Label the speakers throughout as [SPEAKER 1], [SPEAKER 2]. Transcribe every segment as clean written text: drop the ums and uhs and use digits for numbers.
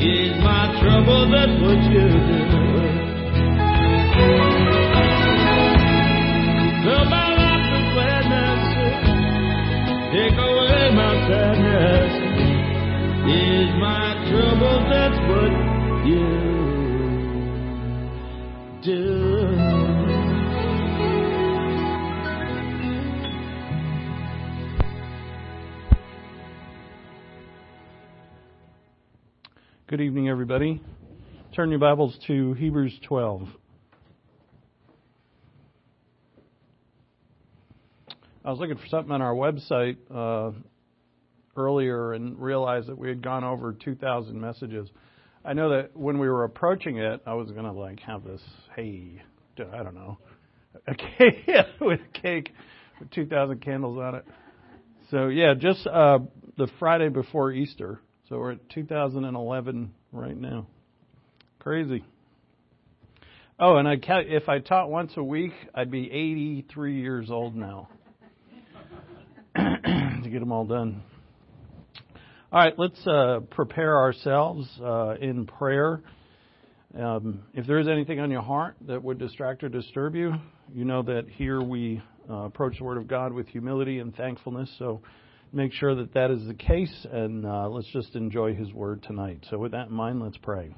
[SPEAKER 1] Is my trouble, that's what you do. Fill my life with gladness, take away my sadness. Is my trouble, that's what you do.
[SPEAKER 2] Good evening, everybody. Turn your Bibles to Hebrews 12. I was looking for something on our website earlier and realized that we had gone over 2,000 messages. I know that when we were approaching it, I was going to have this, a cake with a cake with 2,000 candles on it. So yeah, just the Friday before Easter. So we're at 2011 right now. Crazy. Oh, and if I taught once a week, I'd be 83 years old now to get them all done. All right, let's prepare ourselves in prayer. If there is anything on your heart that would distract or disturb you, you know that here we approach the Word of God with humility and thankfulness. So make sure that that is the case, and let's just enjoy His Word tonight. So with that in mind, let's pray.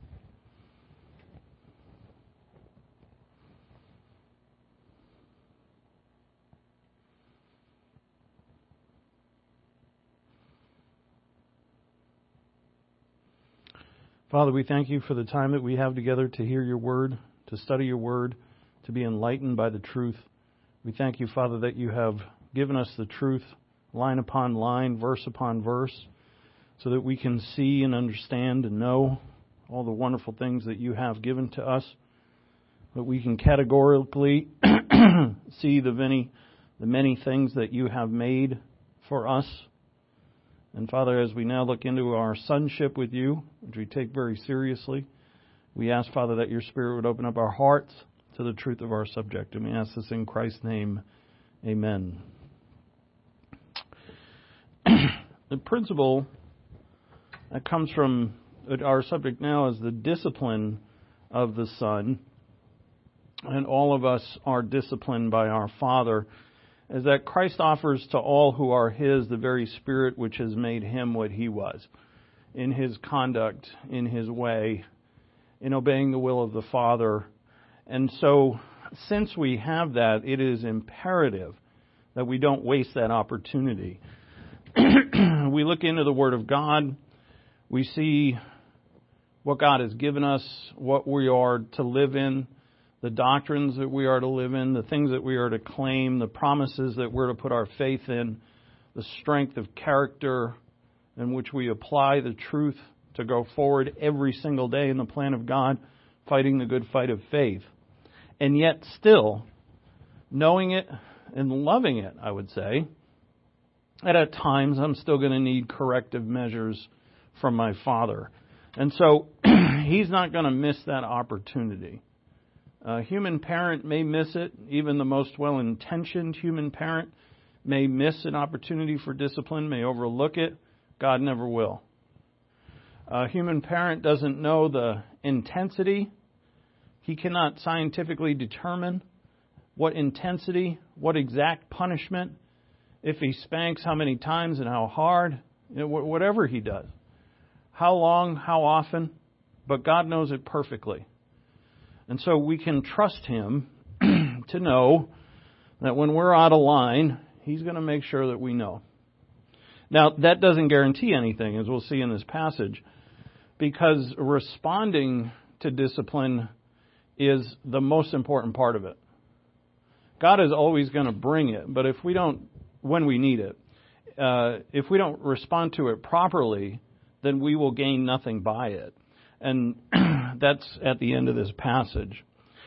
[SPEAKER 2] Father, we thank you for the time that we have together to hear your Word, to study your Word, to be enlightened by the truth. We thank you, Father, that you have given us the truth line upon line, verse upon verse, so that we can see and understand and know all the wonderful things that you have given to us, that we can categorically see the many things that you have made for us. And Father, as we now look into our sonship with you, which we take very seriously, we ask, Father, that your Spirit would open up our hearts to the truth of our subject. And we ask this in Christ's name. Amen. The principle that comes from our subject now is the discipline of the Son. And all of us are disciplined by our Father, is that Christ offers to all who are His the very Spirit which has made Him what He was, in His conduct, in His way, in obeying the will of the Father. And so, since we have that, it is imperative that we don't waste that opportunity. We look into the Word of God, we see what God has given us, what we are to live in, the doctrines that we are to live in, the things that we are to claim, the promises that we're to put our faith in, the strength of character in which we apply the truth to go forward every single day in the plan of God, fighting the good fight of faith. And yet still, knowing it and loving it, I would say, and at times I'm still going to need corrective measures from my Father. And so He's not going to miss that opportunity. A human parent may miss it. Even the most well-intentioned human parent may miss an opportunity for discipline, may overlook it. God never will. A human parent doesn't know the intensity. He cannot scientifically determine what intensity, what exact punishment, if he spanks, how many times and how hard, whatever he does. How long, how often, but God knows it perfectly. And so we can trust Him to know that when we're out of line, He's going to make sure that we know. Now, that doesn't guarantee anything, as we'll see in this passage, because responding to discipline is the most important part of it. God is always going to bring it, but if we don't, when we need it, if we don't respond to it properly, then we will gain nothing by it. And that's at the end of this passage.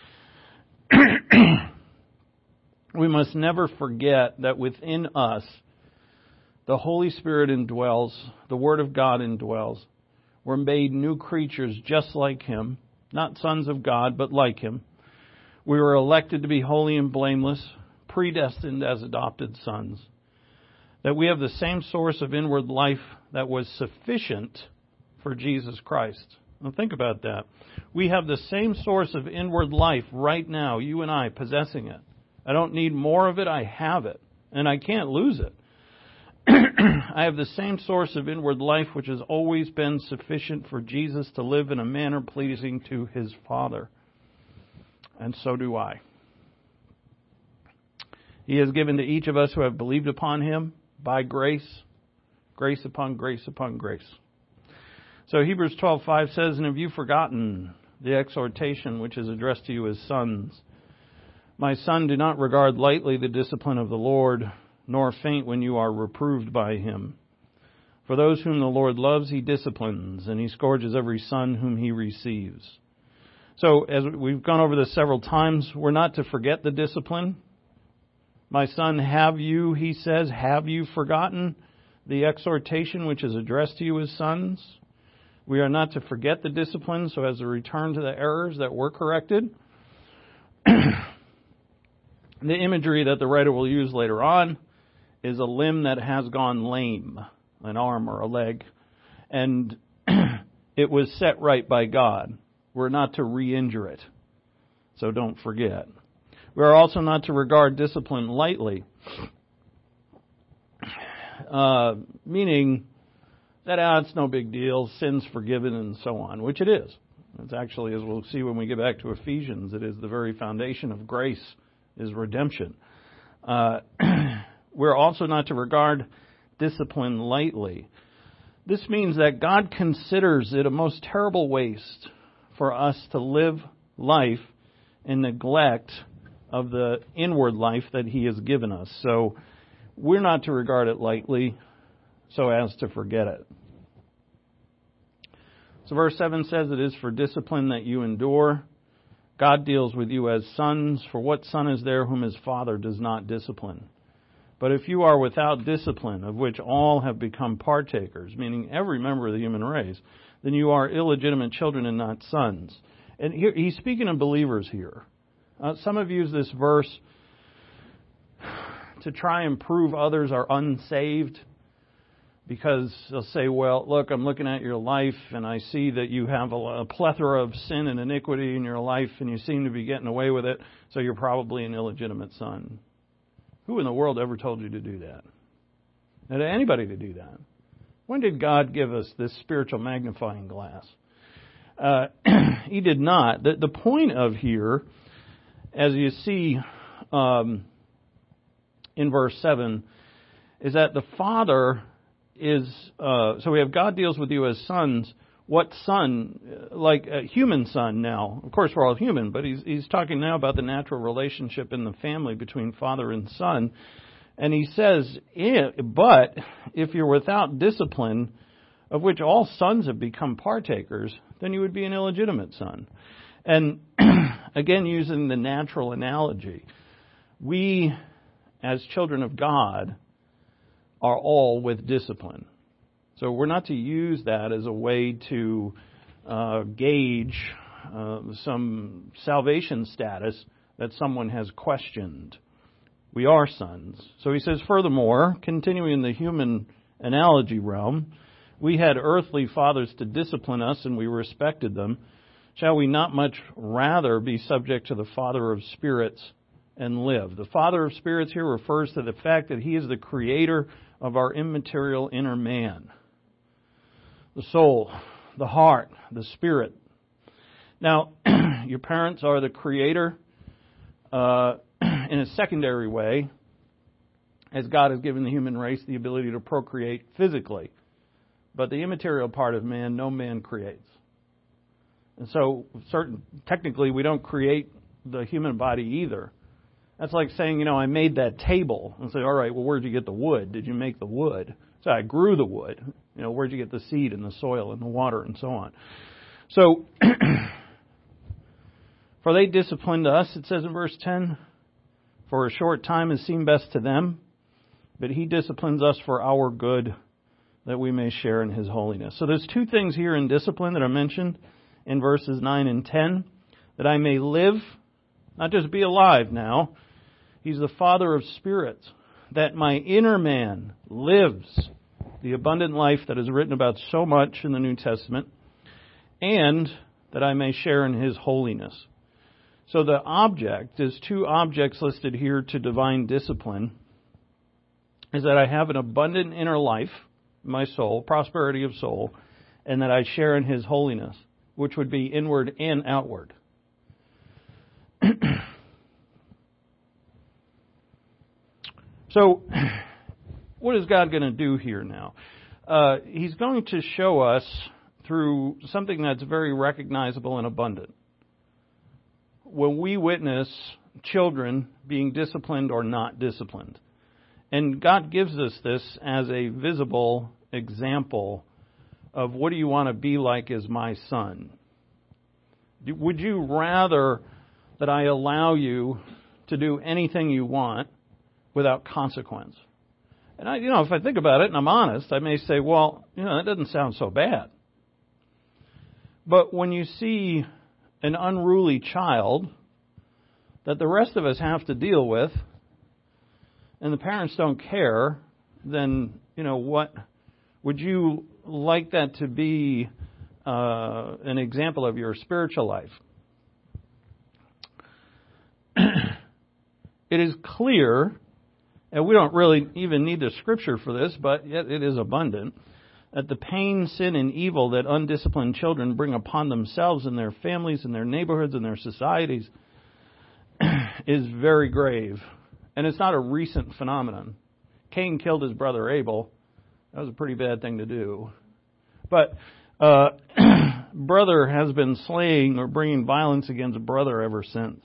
[SPEAKER 2] We must never forget that within us, the Holy Spirit indwells, the Word of God indwells. We're made new creatures just like Him, not sons of God, but like Him. We were elected to be holy and blameless, predestined as adopted sons. That we have the same source of inward life that was sufficient for Jesus Christ. Now think about that. We have the same source of inward life right now, you and I possessing it. I don't need more of it, I have it. And I can't lose it. I have the same source of inward life which has always been sufficient for Jesus to live in a manner pleasing to His Father. And so do I. He has given to each of us who have believed upon Him by grace, grace upon grace upon grace. So Hebrews 12:5 says, "And have you forgotten the exhortation which is addressed to you as sons? My son, do not regard lightly the discipline of the Lord, nor faint when you are reproved by Him. For those whom the Lord loves, He disciplines, and He scourges every son whom He receives." So, as we've gone over this several times, we're not to forget the discipline. My son, he says, have you forgotten the exhortation which is addressed to you as sons? We are not to forget the discipline so as to return to the errors that were corrected. The imagery that the writer will use later on is a limb that has gone lame, an arm or a leg, and it was set right by God. We're not to re-injure it, so don't forget. We are also not to regard discipline lightly, meaning that it's no big deal, sin's forgiven and so on, which it is. It's actually, as we'll see when we get back to Ephesians, it is the very foundation of grace is redemption. We're also not to regard discipline lightly. This means that God considers it a most terrible waste for us to live life in neglect of the inward life that He has given us. So we're not to regard it lightly so as to forget it. So verse 7 says, "It is for discipline that you endure. God deals with you as sons, for what son is there whom his father does not discipline? But if you are without discipline, of which all have become partakers," meaning every member of the human race, "then you are illegitimate children and not sons." And here, he's speaking of believers here. Some have used this verse to try and prove others are unsaved, because they'll say, well, look, I'm looking at your life and I see that you have a plethora of sin and iniquity in your life and you seem to be getting away with it, so you're probably an illegitimate son. Who in the world ever told you to do that? Now, to anybody to do that? When did God give us this spiritual magnifying glass? He did not. The point of here, as you see in verse 7, is that the Father is, so we have God deals with you as sons. What son? Like a human son now. Of course, we're all human, but he's talking now about the natural relationship in the family between father and son. And he says, but if you're without discipline, of which all sons have become partakers, then you would be an illegitimate son. And again, using the natural analogy, we, as children of God, are all with discipline. So we're not to use that as a way to gauge some salvation status that someone has questioned. We are sons. So he says, furthermore, continuing in the human analogy realm, we had earthly fathers to discipline us and we respected them. Shall we not much rather be subject to the Father of spirits and live? The Father of spirits here refers to the fact that He is the creator of our immaterial inner man. The soul, the heart, the spirit. Now, your parents are the creator in a secondary way, as God has given the human race the ability to procreate physically. But the immaterial part of man, no man creates. And so, technically, we don't create the human body either. That's like saying, I made that table. And say, all right, well, where'd you get the wood? Did you make the wood? So I grew the wood. Where'd you get the seed and the soil and the water and so on? So, for they disciplined us, it says in verse 10, for a short time it seemed best to them, but He disciplines us for our good, that we may share in His holiness. So there's two things here in discipline that are mentioned in verses 9 and 10, that I may live, not just be alive now. He's the Father of spirits, that my inner man lives the abundant life that is written about so much in the New Testament, and that I may share in His holiness. So the object, is two objects listed here to divine discipline, is that I have an abundant inner life, my soul, prosperity of soul, and that I share in His holiness, which would be inward and outward. So, what is God going to do here now? He's going to show us through something that's very recognizable and abundant. When we witness children being disciplined or not disciplined. And God gives us this as a visible example of what do you want to be like as my son? Would you rather that I allow you to do anything you want without consequence? And if I think about it and I'm honest, I may say, well, that doesn't sound so bad. But when you see an unruly child that the rest of us have to deal with, and the parents don't care, then, what would you like that to be an example of your spiritual life? It is clear, and we don't really even need the scripture for this, but yet it is abundant, that the pain, sin, and evil that undisciplined children bring upon themselves and their families and their neighborhoods and their societies is very grave. And it's not a recent phenomenon. Cain killed his brother Abel. That was a pretty bad thing to do. But brother has been slaying or bringing violence against brother ever since.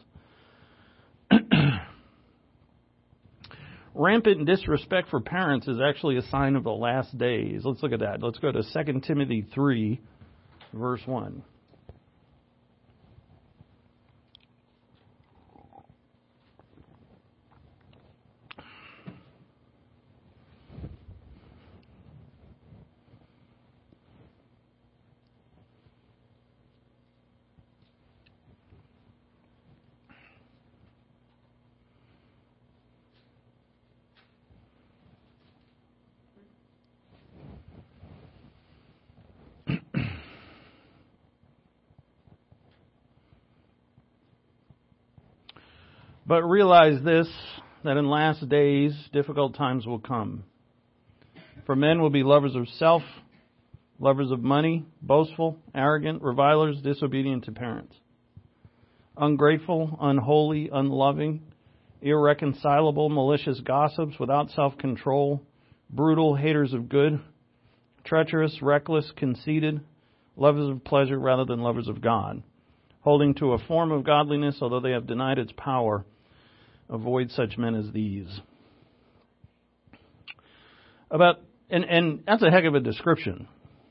[SPEAKER 2] Rampant disrespect for parents is actually a sign of the last days. Let's look at that. Let's go to 2 Timothy 3, verse 1. But realize this, that in last days difficult times will come. For men will be lovers of self, lovers of money, boastful, arrogant, revilers, disobedient to parents, ungrateful, unholy, unloving, irreconcilable, malicious gossips, without self-control, brutal, haters of good, treacherous, reckless, conceited, lovers of pleasure rather than lovers of God, holding to a form of godliness, although they have denied its power. Avoid such men as these. And that's a heck of a description.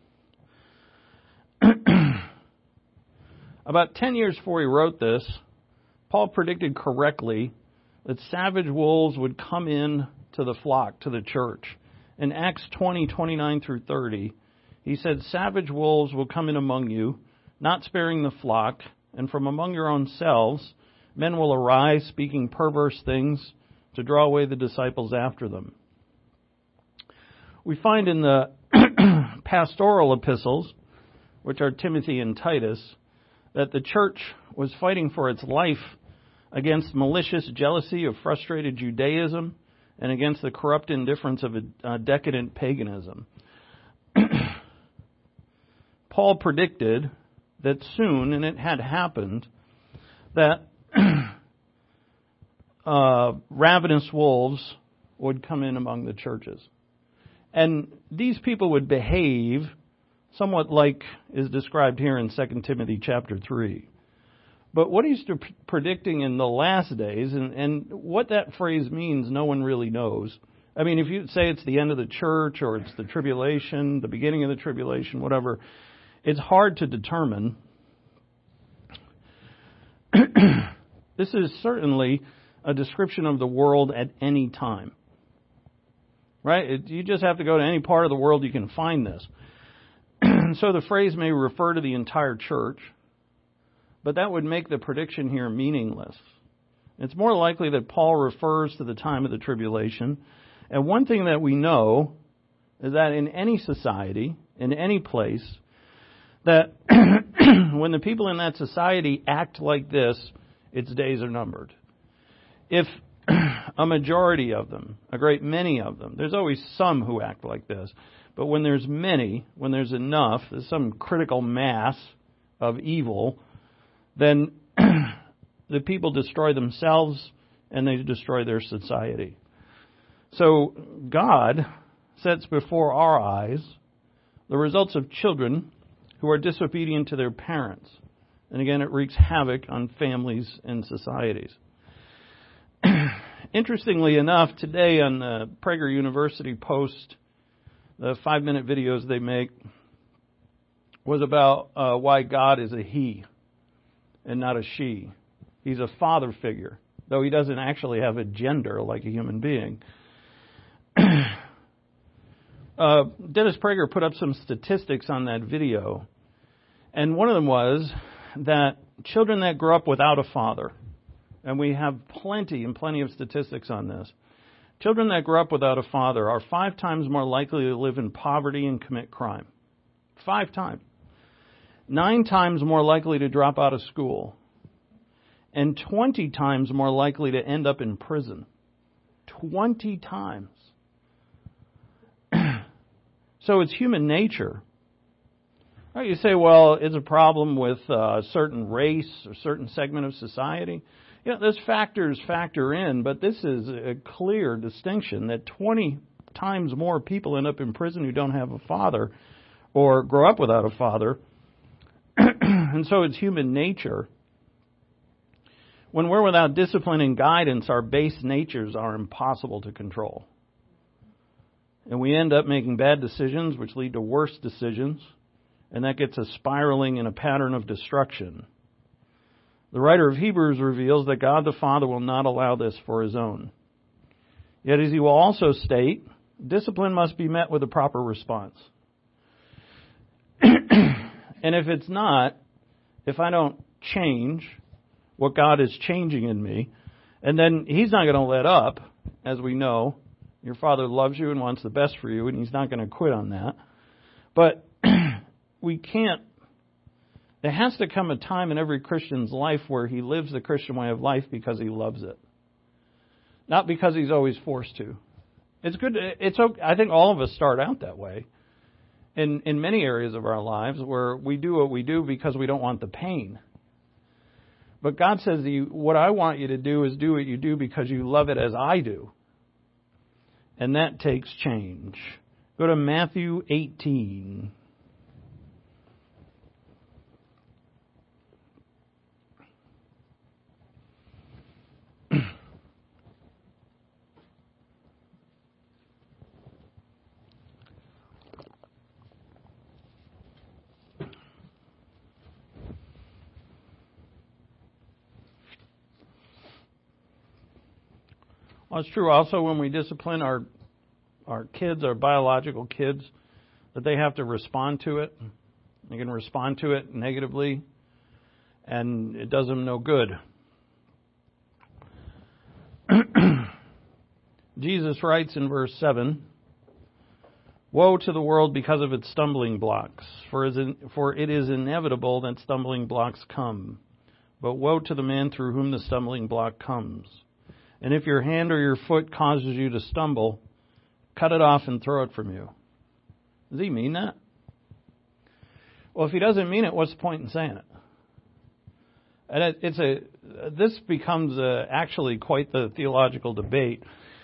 [SPEAKER 2] About 10 years before he wrote this, Paul predicted correctly that savage wolves would come in to the flock, to the church. In Acts 20:29 through 30, he said, savage wolves will come in among you, not sparing the flock, and from among your own selves men will arise, speaking perverse things, to draw away the disciples after them. We find in the pastoral epistles, which are Timothy and Titus, that the church was fighting for its life against malicious jealousy of frustrated Judaism and against the corrupt indifference of a decadent paganism. Paul predicted that soon, and it had happened, that ravenous wolves would come in among the churches. And these people would behave somewhat like is described here in 2 Timothy chapter 3. But what he's predicting in the last days, and what that phrase means, no one really knows. I mean, if you say it's the end of the church or it's the tribulation, the beginning of the tribulation, whatever, it's hard to determine. This is certainly a description of the world at any time. Right? You just have to go to any part of the world you can find this. So the phrase may refer to the entire church, but that would make the prediction here meaningless. It's more likely that Paul refers to the time of the tribulation. And one thing that we know is that in any society, in any place, that when the people in that society act like this, its days are numbered. If a majority of them, a great many of them, there's always some who act like this, but when there's many, when there's enough, there's some critical mass of evil, then the people destroy themselves and they destroy their society. So God sets before our eyes the results of children who are disobedient to their parents. And again, it wreaks havoc on families and societies. Interestingly enough, today on the Prager University Post, the 5-minute videos they make was about why God is a he and not a she. He's a father figure, though he doesn't actually have a gender like a human being. Dennis Prager put up some statistics on that video, and one of them was that children that grow up without a father, and we have plenty of statistics on this, children that grow up without a father are 5 times more likely to live in poverty and commit crime. 5 times. 9 times more likely to drop out of school. And 20 times more likely to end up in prison. 20 times. So it's human nature. Right, you say, well, it's a problem with a certain race or certain segment of society. Yeah, those factors factor in, but this is a clear distinction that 20 times more people end up in prison who don't have a father or grow up without a father. And so it's human nature. When we're without discipline and guidance, our base natures are impossible to control. And we end up making bad decisions, which lead to worse decisions, and that gets us spiraling in a pattern of destruction. The writer of Hebrews reveals that God the Father will not allow this for his own. Yet, as he will also state, discipline must be met with a proper response. And if it's not, if I don't change what God is changing in me, and then he's not going to let up, as we know. Your Father loves you and wants the best for you, and he's not going to quit on that. But we can't. There has to come a time in every Christian's life where he lives the Christian way of life because he loves it, not because he's always forced to. It's good. It's okay. I think all of us start out that way in many areas of our lives where we do what we do because we don't want the pain. But God says to you, what I want you to do is do what you do because you love it as I do. And that takes change. Go to Matthew 18. Well, it's true also when we discipline our kids, our biological kids, that they have to respond to it. They can respond to it negatively, and it does them no good. Jesus writes in verse 7, "Woe to the world because of its stumbling blocks, for it is inevitable that stumbling blocks come. But woe to the man through whom the stumbling block comes. And if your hand or your foot causes you to stumble, cut it off and throw it from you." Does he mean that? Well, if he doesn't mean it, what's the point in saying it? And this becomes actually quite the theological debate.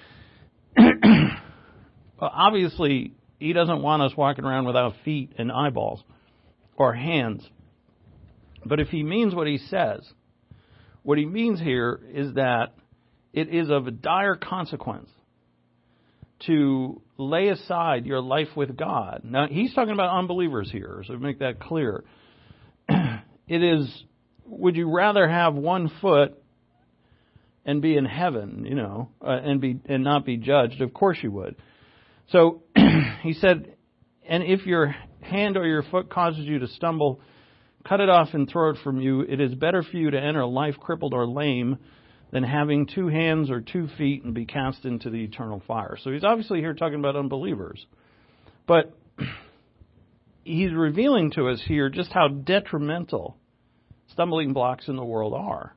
[SPEAKER 2] Well, obviously, he doesn't want us walking around without feet and eyeballs or hands. But if he means what he says, what he means here is that it is of a dire consequence to lay aside your life with God. Now, he's talking about unbelievers here, so make that clear. It is, would you rather have one foot and be in heaven, and not be judged? Of course you would. So he said, and if your hand or your foot causes you to stumble, cut it off and throw it from you. It is better for you to enter life crippled or lame than having 2 hands or 2 feet and be cast into the eternal fire. So he's obviously here talking about unbelievers. But he's revealing to us here just how detrimental stumbling blocks in the world are.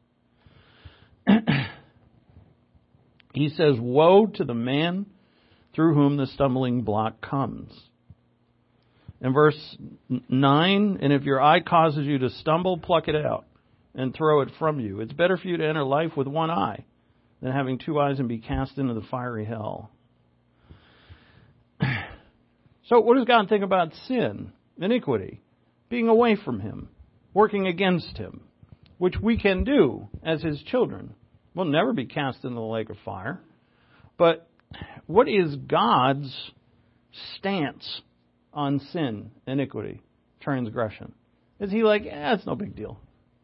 [SPEAKER 2] He says, "Woe to the man through whom the stumbling block comes." In verse 9, "And if your eye causes you to stumble, pluck it out and throw it from you. It's better for you to enter life with one eye than having two eyes and be cast into the fiery hell." So what does God think about sin, iniquity, being away from Him, working against Him, which we can do as His children? We'll never be cast into the lake of fire. But what is God's stance on sin, iniquity, transgression? Is He like, it's no big deal?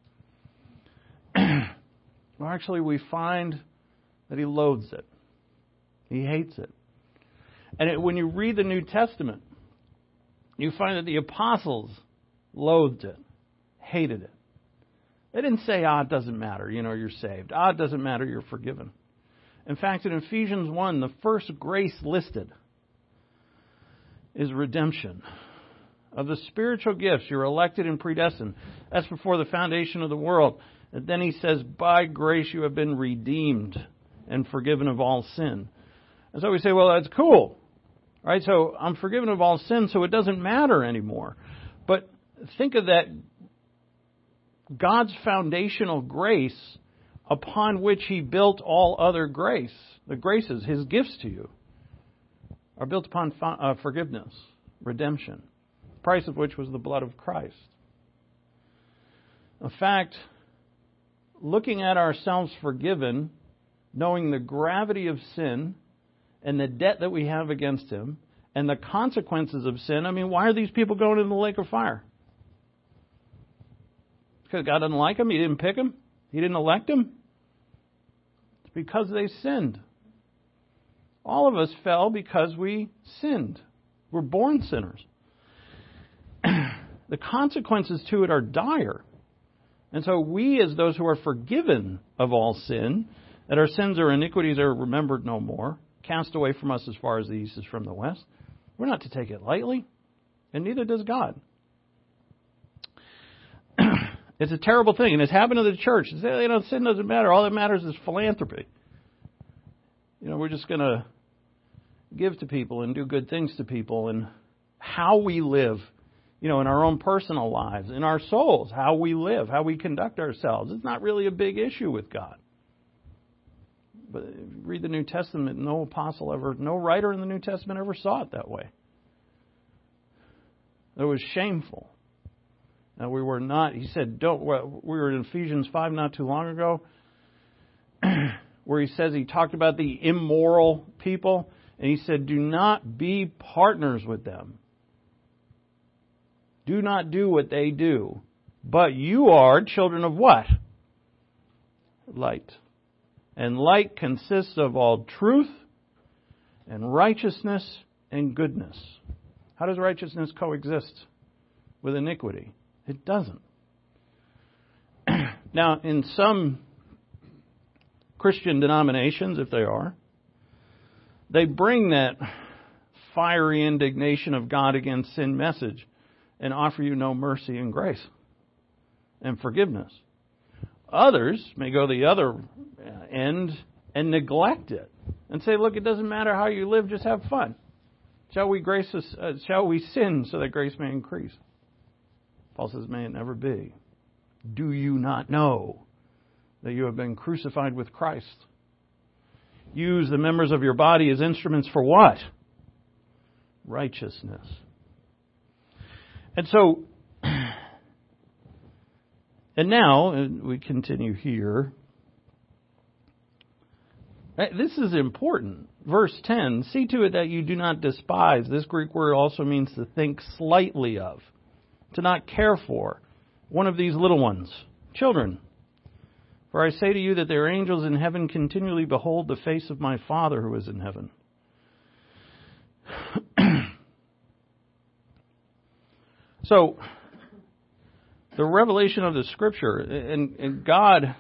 [SPEAKER 2] Well, actually, we find that He loathes it. He hates it. And when you read the New Testament, you find that the apostles loathed it, hated it. They didn't say, it doesn't matter, you're saved. It doesn't matter, you're forgiven. In fact, in Ephesians 1, the first grace listed is redemption. Of the spiritual gifts, you're elected and predestined. That's before the foundation of the world. And then he says, by grace you have been redeemed and forgiven of all sin. And so we say, well, that's cool. Right? So I'm forgiven of all sin, so it doesn't matter anymore. But think of that, God's foundational grace upon which He built all other grace, the graces, His gifts to you, are built upon forgiveness, redemption, the price of which was the blood of Christ. In fact, looking at ourselves forgiven, knowing the gravity of sin and the debt that we have against Him and the consequences of sin, why are these people going in the lake of fire? Because God doesn't like them? He didn't pick them? He didn't elect them? It's because they sinned. All of us fell because we sinned. We're born sinners. The consequences to it are dire. And so we, as those who are forgiven of all sin, that our sins or iniquities are remembered no more, cast away from us as far as the east is from the west, we're not to take it lightly, and neither does God. It's a terrible thing, and it's happened to the church. Sin doesn't matter. All that matters is philanthropy. We're just going to give to people and do good things to people, and how we live, in our own personal lives, in our souls, how we live, how we conduct ourselves. It's not really a big issue with God. But if you read the New Testament, no writer in the New Testament ever saw it that way. It was shameful. Now, we were not, he said, we were in Ephesians 5 not too long ago, where he talked about the immoral people, and he said, do not be partners with them. Do not do what they do. But you are children of what? Light. And light consists of all truth and righteousness and goodness. How does righteousness coexist with iniquity? It doesn't. Now, in some Christian denominations, if they are, they bring that fiery indignation of God against sin message and offer you no mercy and grace and forgiveness. Others may go the other end and neglect it and say, look, it doesn't matter how you live, just have fun. Shall we sin so that grace may increase? Paul says, may it never be. Do you not know that you have been crucified with Christ? Use the members of your body as instruments for what? Righteousness. And so, and now, we continue here. This is important. Verse 10, see to it that you do not despise. This Greek word also means to think slightly of, to not care for, one of these little ones, children. For I say to you that their angels in heaven continually behold the face of my Father who is in heaven. So, the revelation of the Scripture, and God,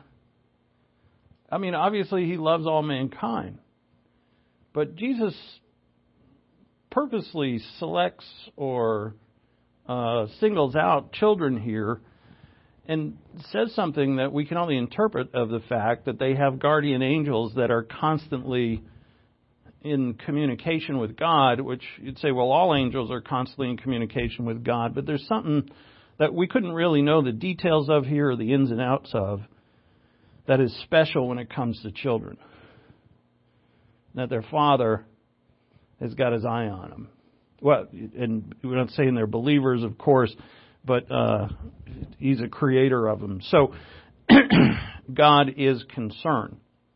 [SPEAKER 2] obviously He loves all mankind. But Jesus purposely selects or singles out children here and says something that we can only interpret of the fact that they have guardian angels that are constantly in communication with God, which you'd say, well, all angels are constantly in communication with God, but there's something that we couldn't really know the details of here or the ins and outs of that is special when it comes to children. That their Father has got his eye on them. Well, and we're not saying they're believers, of course, but he's a creator of them. So God is concerned.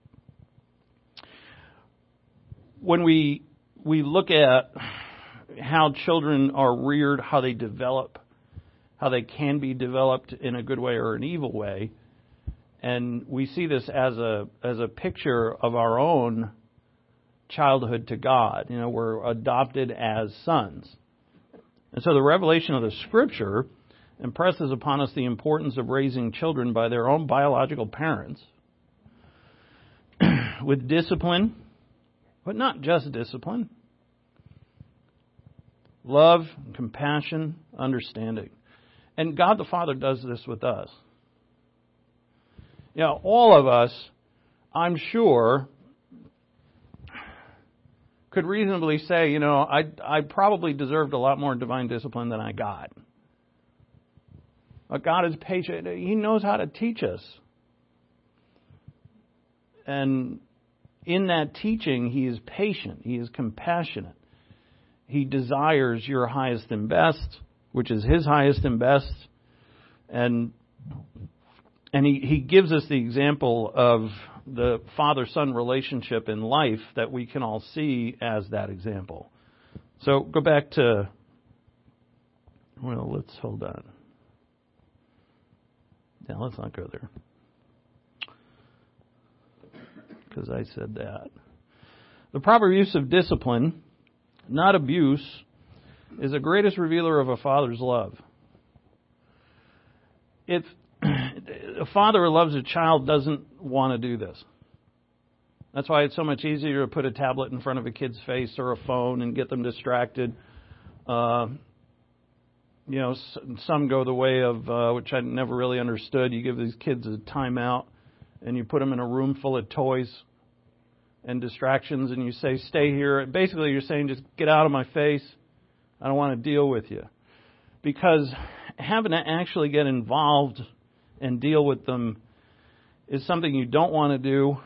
[SPEAKER 2] When we look at how children are reared, how they develop, how they can be developed in a good way or an evil way, and we see this as a picture of our own childhood to God. You know, we're adopted as sons. And so the revelation of the Scripture impresses upon us the importance of raising children by their own biological parents with discipline, but not just discipline, love, compassion, understanding. And God the Father does this with us. You know, all of us, I'm sure, could reasonably say, you know, I probably deserved a lot more divine discipline than I got. But God is patient. He knows how to teach us. And in that teaching, He is patient. He is compassionate. He desires your highest and best, which is His highest and best. And He gives us the example of the father-son relationship in life that we can all see as that example. So go back to, well, let's hold on. Yeah, let's not go there. Because I said that. The proper use of discipline, not abuse, is the greatest revealer of a father's love. If a father who loves a child doesn't want to do this. That's why it's so much easier to put a tablet in front of a kid's face or a phone and get them distracted. You know, some go the way of, which I never really understood. You give these kids a timeout and you put them in a room full of toys and distractions and you say, stay here. Basically, you're saying, just get out of my face. I don't want to deal with you. Because having to actually get involved and deal with them is something you don't want to do,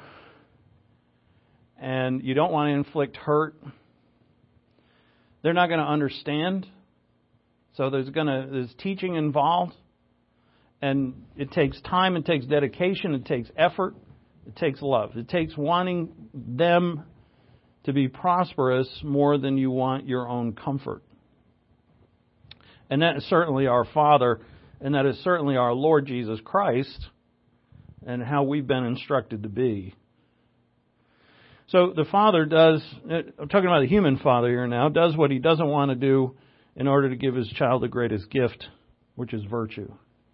[SPEAKER 2] and you don't want to inflict hurt. They're not going to understand, so there's teaching involved, and it takes time, it takes dedication, it takes effort, it takes love. It takes wanting them to be prosperous more than you want your own comfort. And that is certainly our Father, and that is certainly our Lord Jesus Christ, and how we've been instructed to be. So the Father does, I'm talking about the human Father here now, does what He doesn't want to do in order to give His child the greatest gift, which is virtue.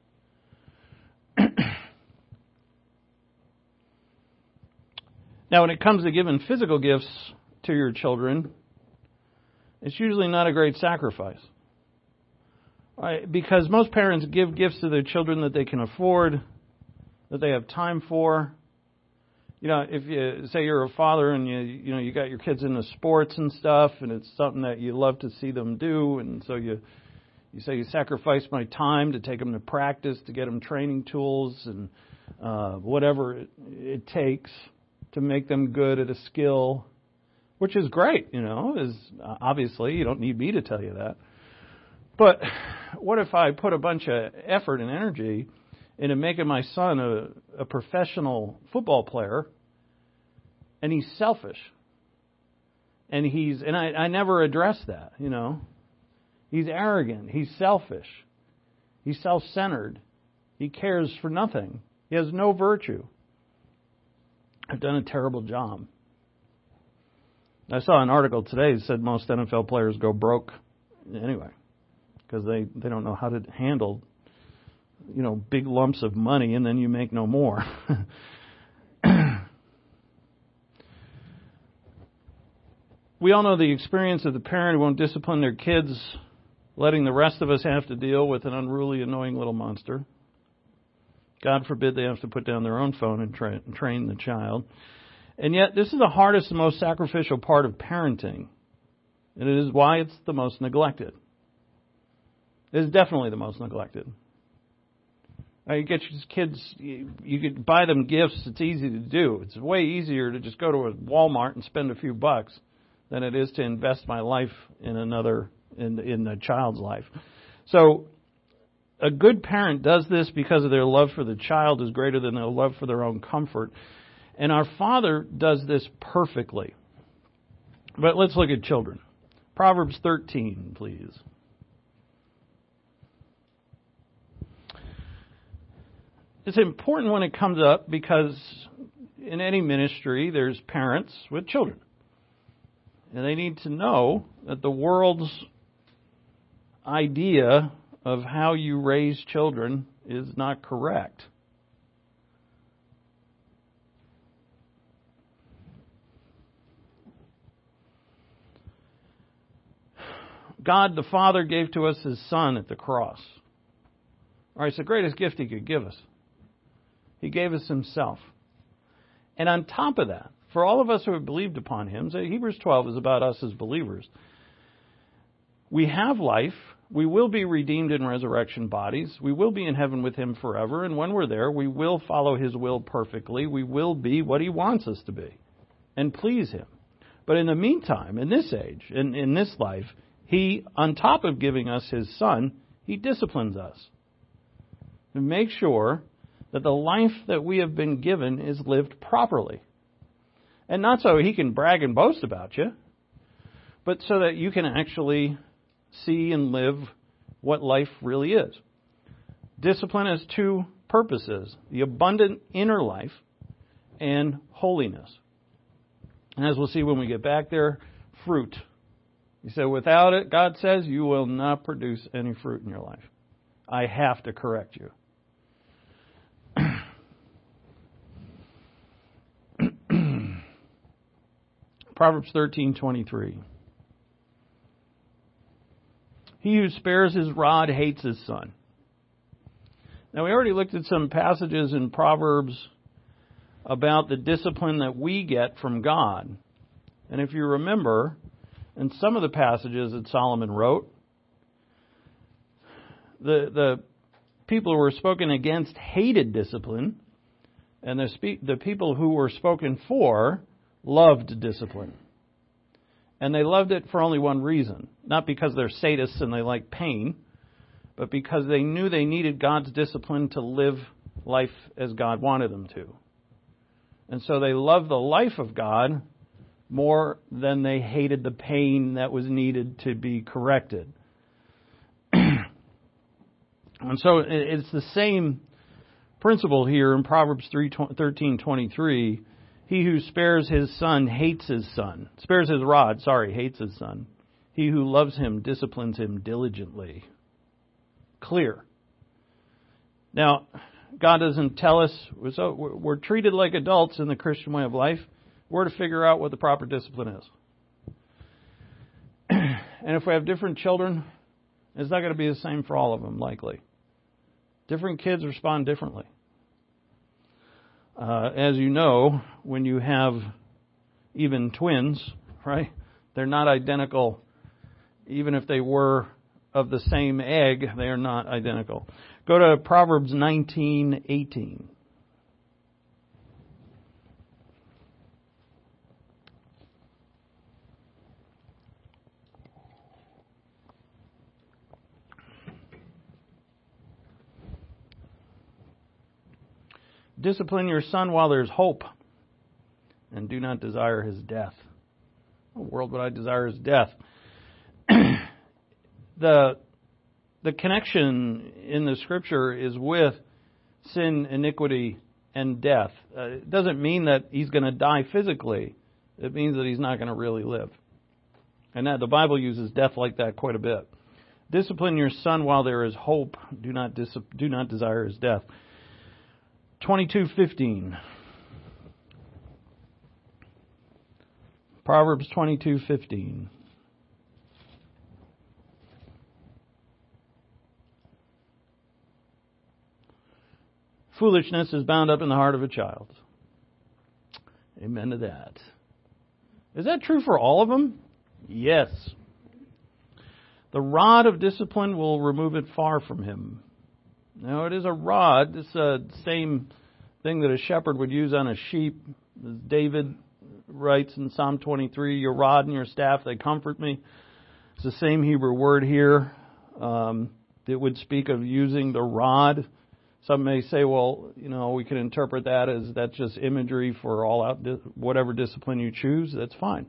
[SPEAKER 2] Now, when it comes to giving physical gifts to your children, it's usually not a great sacrifice. Right? Because most parents give gifts to their children that they can afford, that they have time for. You know, if you say you're a father and you got your kids into sports and stuff, and it's something that you love to see them do, and so you say you sacrifice my time to take them to practice, to get them training tools and whatever it takes to make them good at a skill, which is great. You know, is obviously you don't need me to tell you that. But what if I put a bunch of effort and energy into making my son a professional football player, and he's selfish, and I never address that, you know. He's arrogant, he's selfish, he's self-centered, he cares for nothing, he has no virtue. I've done a terrible job. I saw an article today that said most NFL players go broke anyway, because they don't know how to handle, you know, big lumps of money, and then you make no more. We all know the experience of the parent who won't discipline their kids, letting the rest of us have to deal with an unruly, annoying little monster. God forbid they have to put down their own phone and train the child. And yet, this is the hardest and most sacrificial part of parenting. And it is why it's the most neglected. It is definitely the most neglected. You get your kids, you could buy them gifts, it's easy to do. It's way easier to just go to a Walmart and spend a few bucks than it is to invest my life in in a child's life. So, a good parent does this because of their love for the child is greater than their love for their own comfort. And our Father does this perfectly. But let's look at children. Proverbs 13, please. It's important when it comes up because in any ministry there's parents with children. And they need to know that the world's idea of how you raise children is not correct. God the Father gave to us His Son at the cross. All right, it's the greatest gift He could give us. He gave us Himself. And on top of that, for all of us who have believed upon Him, so Hebrews 12 is about us as believers. We have life. We will be redeemed in resurrection bodies. We will be in heaven with Him forever. And when we're there, we will follow His will perfectly. We will be what He wants us to be and please Him. But in the meantime, in this age, in this life, He, on top of giving us His Son, He disciplines us to make sure that the life that we have been given is lived properly. And not so He can brag and boast about you, but so that you can actually see and live what life really is. Discipline has two purposes: the abundant inner life and holiness. And as we'll see when we get back there, fruit. He said, without it, God says, you will not produce any fruit in your life. I have to correct you. Proverbs 13:23. He who spares his rod hates his son. Now, we already looked at some passages in Proverbs about the discipline that we get from God. And if you remember, in some of the passages that Solomon wrote, the people who were spoken against hated discipline, and the people who were spoken for loved discipline. And they loved it for only one reason. Not because they're sadists and they like pain, but because they knew they needed God's discipline to live life as God wanted them to. And so they loved the life of God more than they hated the pain that was needed to be corrected. And so it's the same principle here in Proverbs 13:23. He who spares his son hates his son. Spares his rod, hates his son. He who loves him disciplines him diligently. Clear. Now, God doesn't tell us, so we're treated like adults in the Christian way of life. We're to figure out what the proper discipline is. And if we have different children, it's not going to be the same for all of them, likely. Different kids respond differently. As you know, when you have even twins, right? They're not identical. Even if they were of the same egg, they are not identical. Go to Proverbs 19:18. Discipline your son while there's hope, and do not desire his death. What world would I desire his death? The connection in the Scripture is with sin, iniquity, and death. It doesn't mean that he's going to die physically. It means that he's not going to really live. And that the Bible uses death like that quite a bit. Discipline your son while there is hope. Do not desire his death. 22:15. Proverbs 22:15. Foolishness is bound up in the heart of a child. Amen to that. Is that true for all of them? Yes. The rod of discipline will remove it far from him. Now, it is a rod. It's the same thing that a shepherd would use on a sheep. As David writes in Psalm 23, your rod and your staff, they comfort me. It's the same Hebrew word here. It would speak of using the rod. Some may say, well, we can interpret that as that's just imagery for all out whatever discipline you choose. That's fine.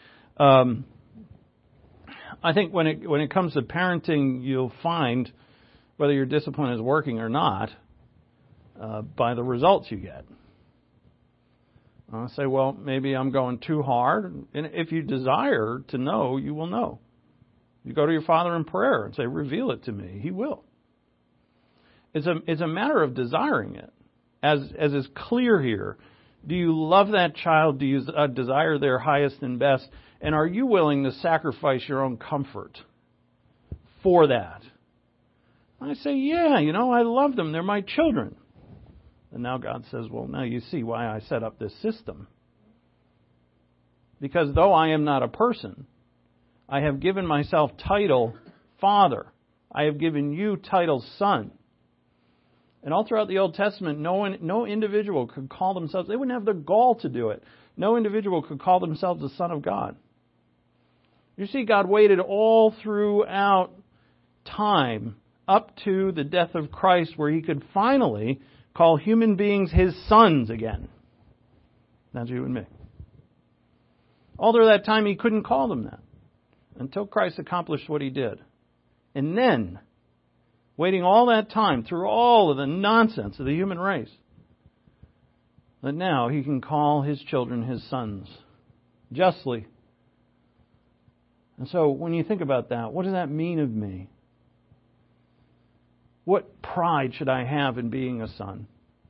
[SPEAKER 2] I think when it comes to parenting, you'll find whether your discipline is working or not by the results you get. I'll say, well, maybe I'm going too hard. And if you desire to know, you will know. You go to your Father in prayer and say, reveal it to me. He will. It's a matter of desiring it. As is clear here, do you love that child? Do you desire their highest and best? And are you willing to sacrifice your own comfort for that? I say, yeah, I love them. They're my children. And now God says, well, now you see why I set up this system. Because though I am not a person, I have given myself title Father. I have given you title Son. And all throughout the Old Testament, no individual could call themselves, they wouldn't have the gall to do it. No individual could call themselves the Son of God. You see, God waited all throughout time up to the death of Christ where He could finally call human beings His sons again. That's you and me. All through that time, He couldn't call them that until Christ accomplished what He did. And then, waiting all that time through all of the nonsense of the human race, that now He can call His children His sons, justly. And so when you think about that, what does that mean of me? What pride should I have in being a son?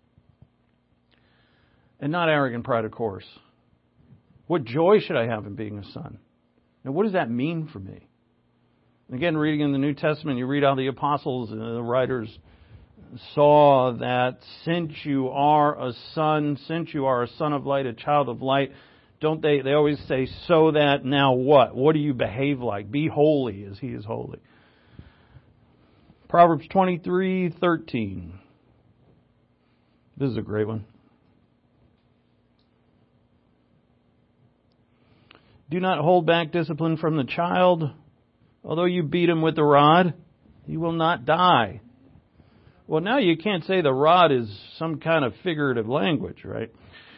[SPEAKER 2] And not arrogant pride, of course. What joy should I have in being a son? Now, what does that mean for me? Again, reading in the New Testament, you read how the apostles and the writers saw that since you are a son of light, a child of light, don't they always say, so that now what? What do you behave like? Be holy as He is holy. Proverbs 23:13. This is a great one. Do not hold back discipline from the child. Although you beat him with the rod, he will not die. Well, now you can't say the rod is some kind of figurative language, right?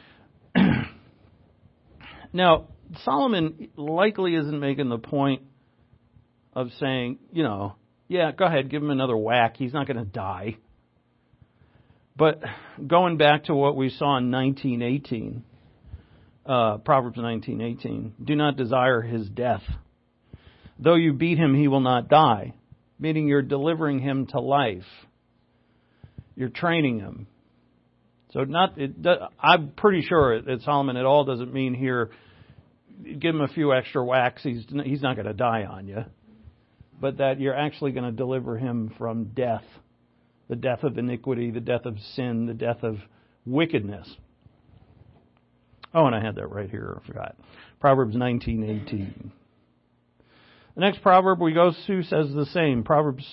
[SPEAKER 2] Now, Solomon likely isn't making the point of saying, yeah, go ahead, give him another whack. He's not going to die. But going back to what we saw in 19:18, Proverbs 19:18, do not desire his death. Though you beat him, he will not die. Meaning you're delivering him to life. You're training him. So I'm pretty sure that Solomon at all doesn't mean here, give him a few extra whacks, he's not going to die on you. But that you're actually going to deliver him from death. The death of iniquity, the death of sin, the death of wickedness. Oh, and I had that right here, I forgot. Proverbs 19:18. The next proverb we go to says the same. Proverbs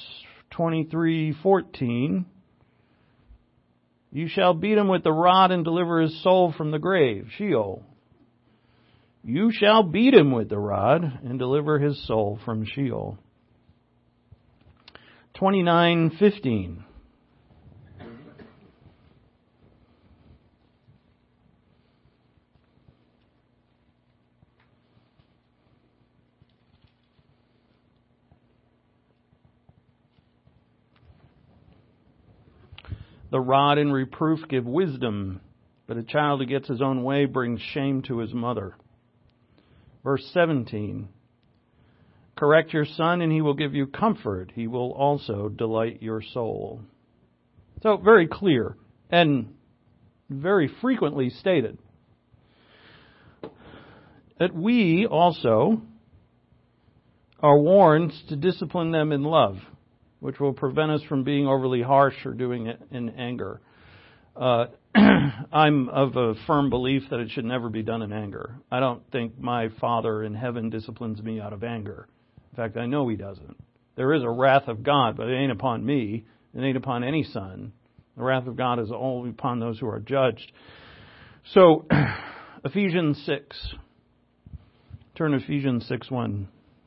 [SPEAKER 2] 23:14. You shall beat him with the rod and deliver his soul from the grave, Sheol. You shall beat him with the rod and deliver his soul from Sheol. 29:15. The rod and reproof give wisdom, but a child who gets his own way brings shame to his mother. Verse 17. Correct your son, and he will give you comfort. He will also delight your soul. So, very clear and very frequently stated. that we also are warned to discipline them in love, which will prevent us from being overly harsh or doing it in anger. I'm of a firm belief that it should never be done in anger. I don't think my Father in heaven disciplines me out of anger. In fact, I know He doesn't. There is a wrath of God, but it ain't upon me. It ain't upon any son. The wrath of God is only upon those who are judged. So, Ephesians 6. Turn to Ephesians 6:1.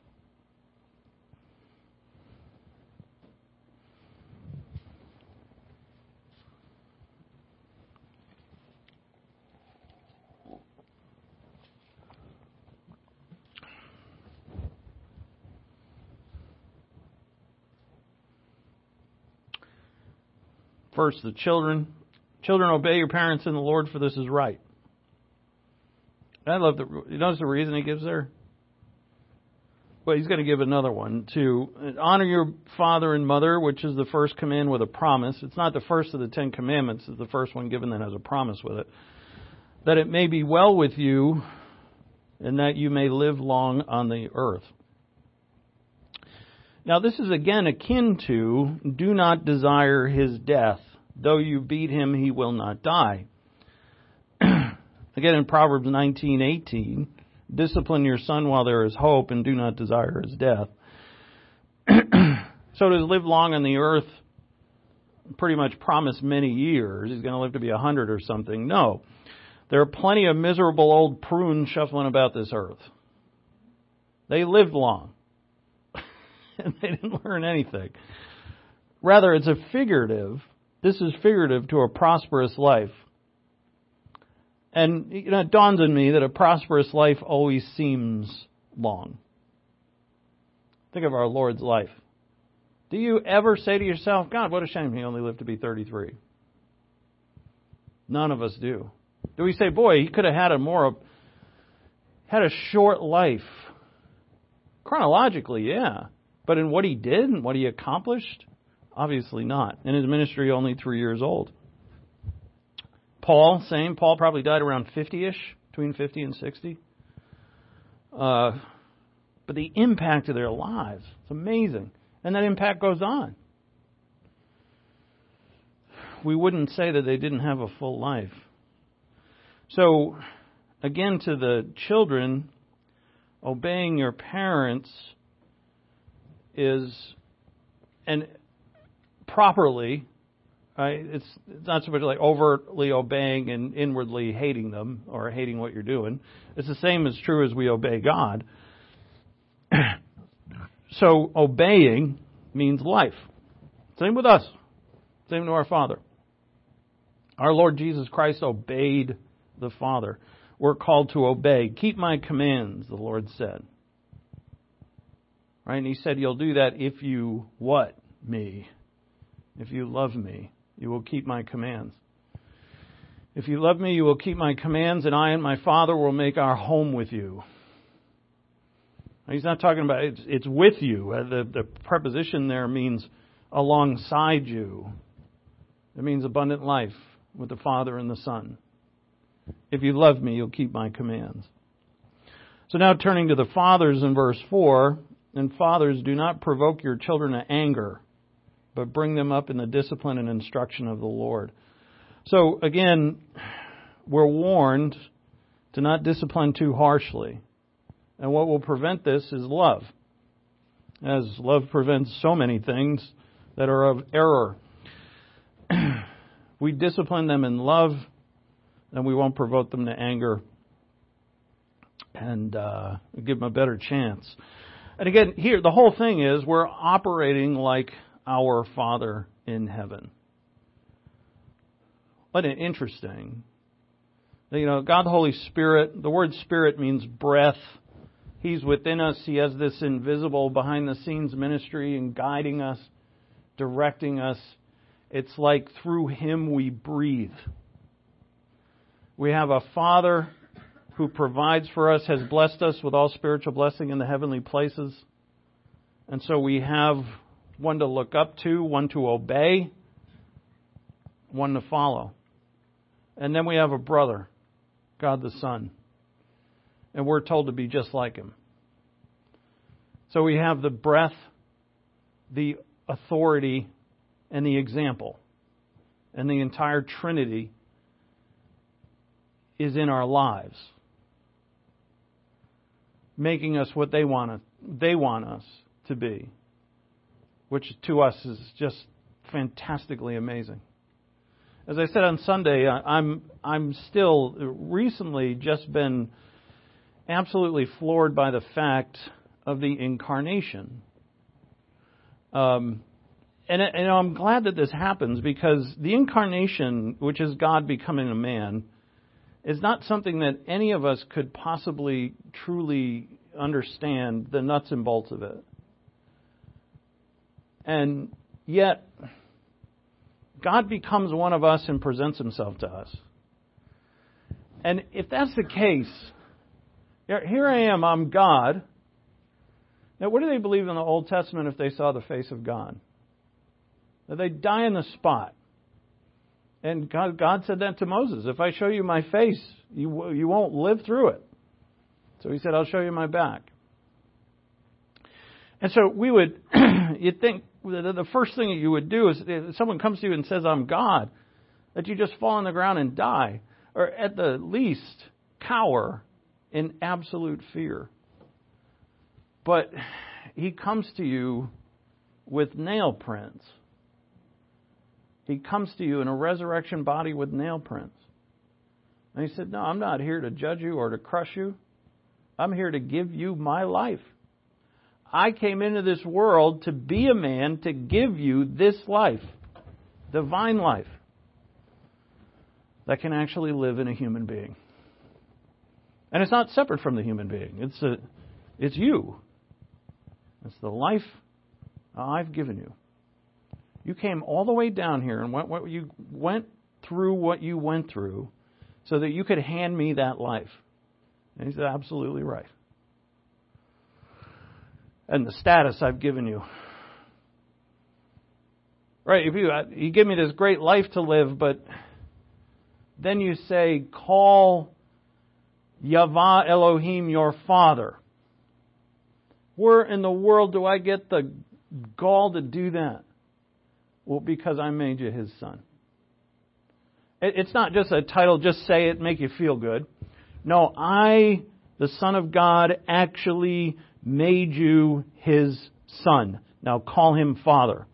[SPEAKER 2] First, the children. Children, obey your parents in the Lord, for this is right. I love you notice the reason he gives there? Well, he's going to give another one, too. Honor your father and mother, which is the first command with a promise. It's not the first of the 10 commandments. It's the first one given that has a promise with it. That it may be well with you, and that you may live long on the earth. Now, this is again akin to, do not desire his death. Though you beat him, he will not die. Again, in Proverbs 19:18, discipline your son while there is hope, and do not desire his death. So does live long on the earth pretty much promise many years? He's going to live to be 100 or something? No. There are plenty of miserable old prunes shuffling about this earth. They lived long. And they didn't learn anything. Rather, it's this is figurative to a prosperous life. And it dawns on me that a prosperous life always seems long. Think of our Lord's life. Do you ever say to yourself, God, what a shame he only lived to be 33? None of us do. Do we say, boy, he could have had a short life? Chronologically, yeah. But in what he did and what he accomplished? Obviously not. In his ministry, only 3 years old. Paul, same. Paul probably died around 50-ish, between 50 and 60. But the impact of their lives, it's amazing. And that impact goes on. We wouldn't say that they didn't have a full life. So, again, to the children, obeying your parents is, and properly, right? It's not so much like overtly obeying and inwardly hating them or hating what you're doing. It's the same as true as we obey God. So obeying means life. Same with us. Same to our Father. Our Lord Jesus Christ obeyed the Father. We're called to obey. Keep my commands, the Lord said. Right? And he said, you'll do that if you what? Me. If you love me, you will keep my commands. If you love me, you will keep my commands, and I and my Father will make our home with you. Now, he's not talking about it's with you. The preposition there means alongside you. It means abundant life with the Father and the Son. If you love me, you'll keep my commands. So now turning to the fathers in verse 4, and fathers, do not provoke your children to anger, but bring them up in the discipline and instruction of the Lord. So again, we're warned to not discipline too harshly. And what will prevent this is love, as love prevents so many things that are of error. We discipline them in love, and we won't provoke them to anger, and give them a better chance. And again, here, the whole thing is we're operating like our Father in heaven. What an interesting. God the Holy Spirit, the word Spirit means breath. He's within us. He has this invisible behind-the-scenes ministry and guiding us, directing us. It's like through Him we breathe. We have a Father who provides for us, has blessed us with all spiritual blessing in the heavenly places. And so we have one to look up to, one to obey, one to follow. And then we have a brother, God the Son. And we're told to be just like Him. So we have the breath, the authority, and the example. And the entire Trinity is in our lives, making us what they want us to be, which to us is just fantastically amazing. As I said on Sunday, I'm still recently just been absolutely floored by the fact of the incarnation. And I'm glad that this happens, because the incarnation, which is God becoming a man, is not something that any of us could possibly truly understand the nuts and bolts of it. And yet, God becomes one of us and presents Himself to us. And if that's the case, here I am, I'm God. Now, what do they believe in the Old Testament if they saw the face of God? That they die on the spot. And God said that to Moses. If I show you my face, you won't live through it. So He said, I'll show you my back. And so you'd think the first thing that you would do is, if someone comes to you and says, I'm God, that you just fall on the ground and die. Or at the least, cower in absolute fear. But He comes to you with nail prints. He comes to you in a resurrection body with nail prints. And He said, no, I'm not here to judge you or to crush you. I'm here to give you my life. I came into this world to be a man, to give you this life, divine life, that can actually live in a human being. And it's not separate from the human being. It's you. It's the life I've given you. You came all the way down here and went through what you went through so that you could hand me that life. And He said, absolutely right. And the status I've given you. Right, you give me this great life to live, but then you say, call Yahweh Elohim your Father. Where in the world do I get the gall to do that? Well, because I made you His Son. It's not just a title, just say it, make you feel good. No, I, the Son of God, actually made you His Son. Now call Him Father.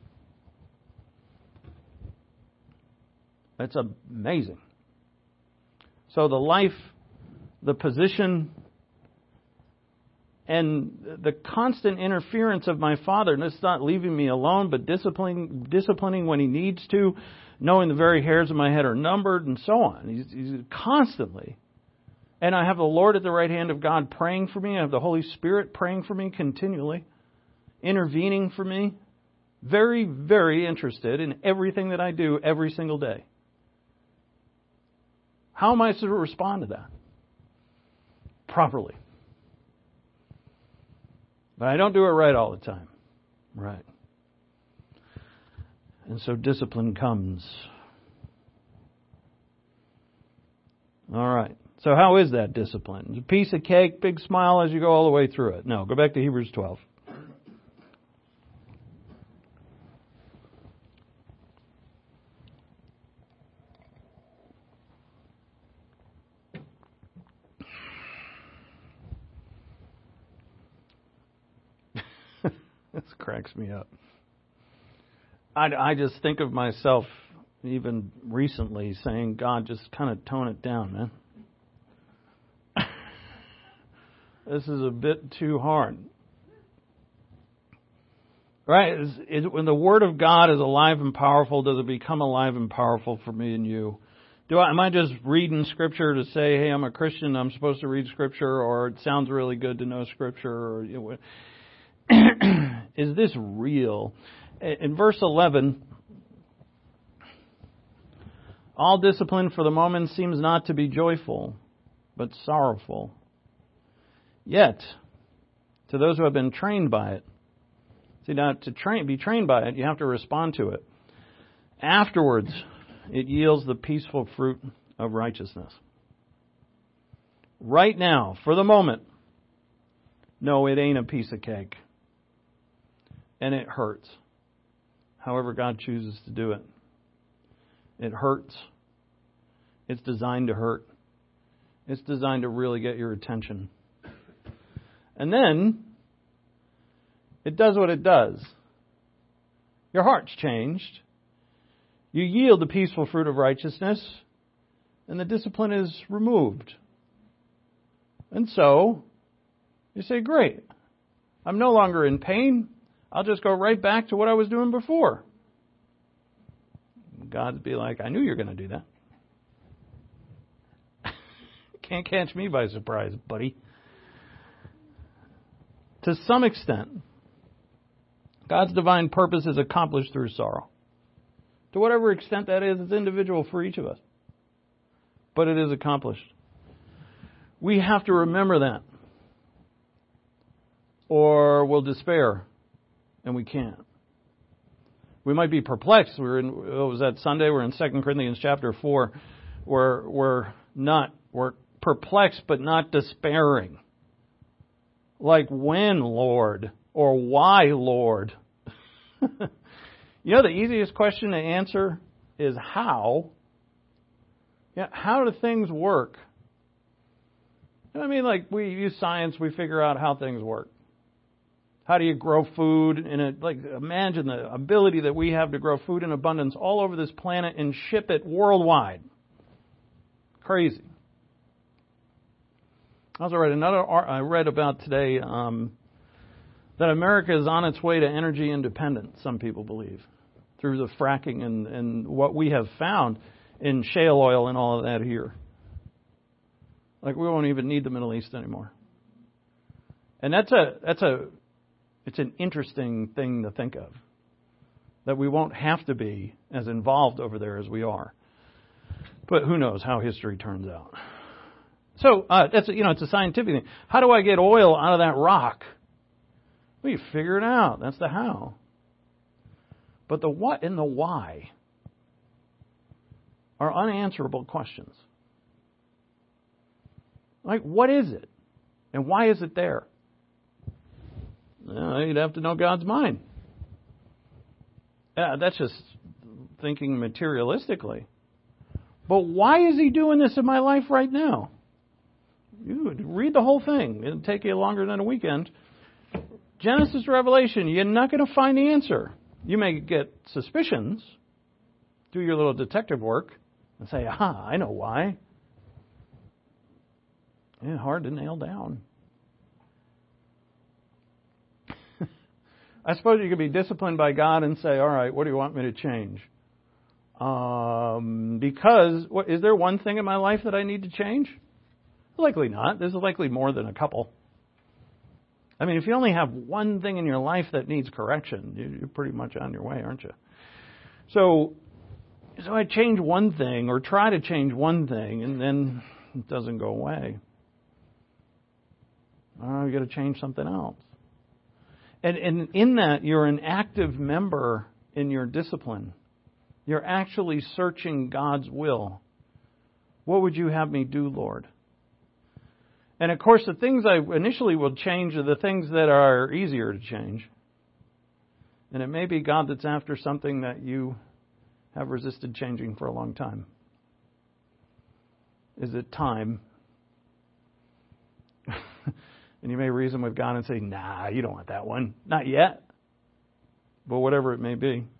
[SPEAKER 2] That's amazing. So the life, the position, and the constant interference of my Father, and it's not leaving me alone, but disciplining when He needs to, knowing the very hairs of my head are numbered, and so on. He's constantly. And I have the Lord at the right hand of God praying for me. I have the Holy Spirit praying for me continually, intervening for me. Very, very interested in everything that I do every single day. How am I supposed to respond to that? Properly. But I don't do it right all the time. Right. And so discipline comes. All right. So how is that discipline? It's a piece of cake, big smile as you go all the way through it. No, go back to Hebrews 12. This cracks me up. I just think of myself, even recently, saying, God, just kind of tone it down, man. This is a bit too hard. Right? When the Word of God is alive and powerful, does it become alive and powerful for me and you? Am I just reading Scripture to say, hey, I'm a Christian, I'm supposed to read Scripture, or it sounds really good to know Scripture, or is this real? In verse 11, all discipline for the moment seems not to be joyful, but sorrowful. Yet, to those who have been trained by it, see, now to be trained by it, you have to respond to it. Afterwards, it yields the peaceful fruit of righteousness. right now, for the moment, no, it ain't a piece of cake. And it hurts. However God chooses to do it. It hurts. It's designed to hurt. It's designed to really get your attention. And then, it does what it does. Your heart's changed. You yield the peaceful fruit of righteousness, and the discipline is removed. And so, you say, great, I'm no longer in pain. I'll just go right back to what I was doing before. God'd be like, I knew you were going to do that. Can't catch me by surprise, buddy. To some extent, God's divine purpose is accomplished through sorrow. To whatever extent that is, it's individual for each of us. But it is accomplished. We have to remember that. Or we'll despair, and we can't. We might be perplexed. What was that Sunday? We're in 2 Corinthians chapter 4. We're perplexed, but not despairing. Like, when, Lord? Or why, Lord? You know, the easiest question to answer is how. Yeah, how do things work? You know what I mean? Like, we use science, we figure out how things work. How do you grow food? Imagine the ability that we have to grow food in abundance all over this planet and ship it worldwide. Crazy. I also read I read about today that America is on its way to energy independence, some people believe, through the fracking and what we have found in shale oil and all of that here. Like, we won't even need the Middle East anymore. And it's an interesting thing to think of, that we won't have to be as involved over there as we are. But who knows how history turns out. So it's a scientific thing. How do I get oil out of that rock? Well, you figure it out. That's the how. But the what and the why are unanswerable questions. Like, what is it? And why is it there? Well, you'd have to know God's mind. That's just thinking materialistically. But why is He doing this in my life right now? You would read the whole thing. It'll take you longer than a weekend. Genesis to Revelation, you're not going to find the answer. You may get suspicions, do your little detective work, and say, I know why. Yeah, hard to nail down. I suppose you could be disciplined by God and say, all right, what do you want me to change? Because, is there one thing in my life that I need to change? Likely not. There's likely more than a couple. I mean, if you only have one thing in your life that needs correction, you're pretty much on your way, aren't you? So I change one thing or try to change one thing, and then it doesn't go away. You got to change something else. And in that, you're an active member in your discipline. You're actually searching God's will. What would you have me do, Lord? And of course, the things I initially will change are the things that are easier to change. And it may be God that's after something that you have resisted changing for a long time. Is it time? And you may reason with God and say, nah, you don't want that one. Not yet. But whatever it may be.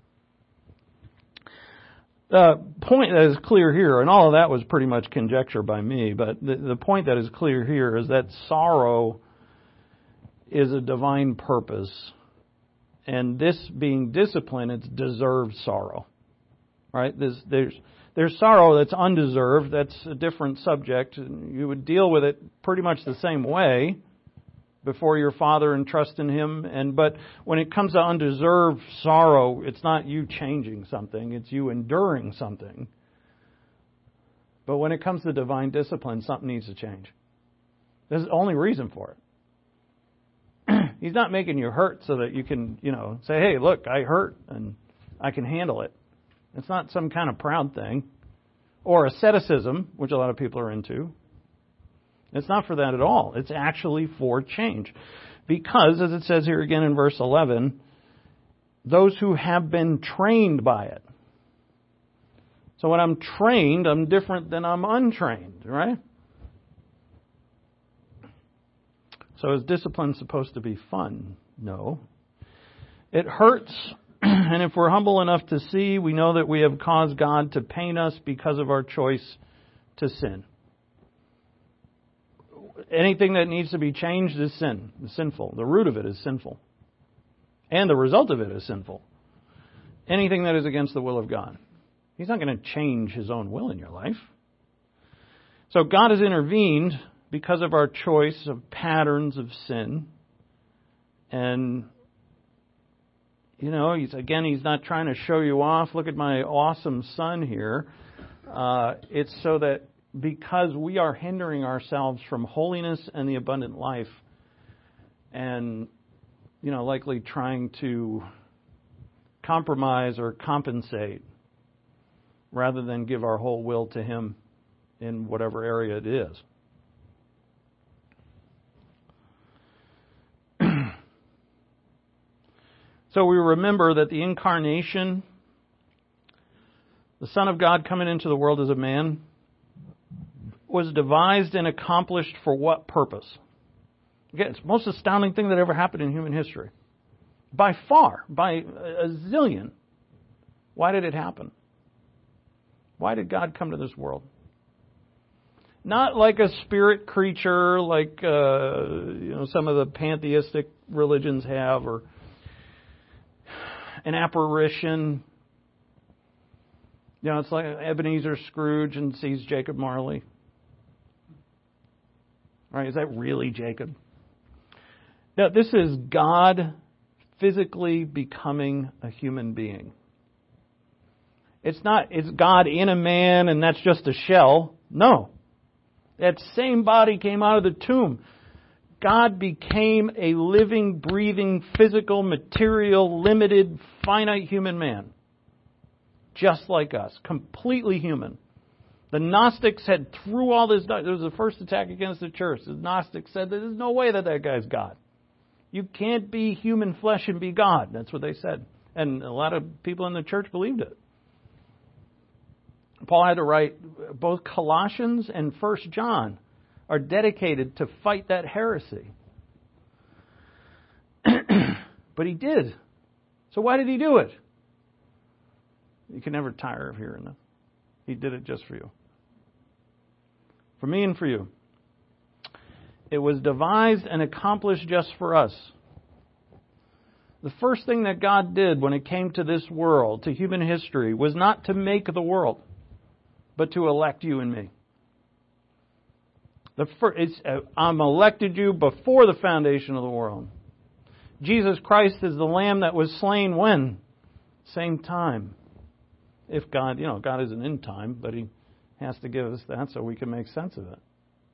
[SPEAKER 2] The point that is clear here, and all of that was pretty much conjecture by me, but the point that is clear here is that sorrow is a divine purpose. And this being discipline, it's deserved sorrow. Right? There's sorrow that's undeserved. That's a different subject. You would deal with it pretty much the same way before your Father and trust in Him. But when it comes to undeserved sorrow, it's not you changing something, it's you enduring something. But when it comes to divine discipline, something needs to change. There's the only reason for it. He's not making you hurt so that you can, say, hey, look, I hurt and I can handle it. It's not some kind of proud thing. Or asceticism, which a lot of people are into. It's not for that at all. It's actually for change. Because, as it says here again in verse 11, those who have been trained by it. So when I'm trained, I'm different than I'm untrained, right? So is discipline supposed to be fun? No. It hurts, and if we're humble enough to see, we know that we have caused God to pain us because of our choice to sin. Anything that needs to be changed is sin, is sinful. The root of it is sinful. And the result of it is sinful. Anything that is against the will of God. He's not going to change His own will in your life. So God has intervened because of our choice of patterns of sin. And, you know, He's not trying to show you off. Look at my awesome son here. It's so that because we are hindering ourselves from holiness and the abundant life, and, you know, likely trying to compromise or compensate rather than give our whole will to Him in whatever area it is. So we remember that the incarnation, the Son of God coming into the world as a man, was devised and accomplished for what purpose? Again, it's the most astounding thing that ever happened in human history. By far, by a zillion. Why did it happen? Why did God come to this world? Not like a spirit creature like some of the pantheistic religions have, or an apparition. You know, it's like Ebenezer Scrooge and sees Jacob Marley. Right? Is that really Jacob? No, this is God physically becoming a human being. It's God in a man and that's just a shell. No. That same body came out of the tomb. God became a living, breathing, physical, material, limited, finite human man. Just like us. Completely human. The Gnostics had threw all this. There was the first attack against the church. The Gnostics said there's no way that guy's God. You can't be human flesh and be God. That's what they said. And a lot of people in the church believed it. Paul had to write, both Colossians and 1 John are dedicated to fight that heresy. But he did. So why did he do it? You can never tire of hearing that. He did it just for you. For me and for you. It was devised and accomplished just for us. The first thing that God did when it came to this world, to human history, was not to make the world, but to elect you and me. I'm elected you before the foundation of the world. Jesus Christ is the Lamb that was slain when? Same time. If God, God isn't in time, but He has to give us that so we can make sense of it.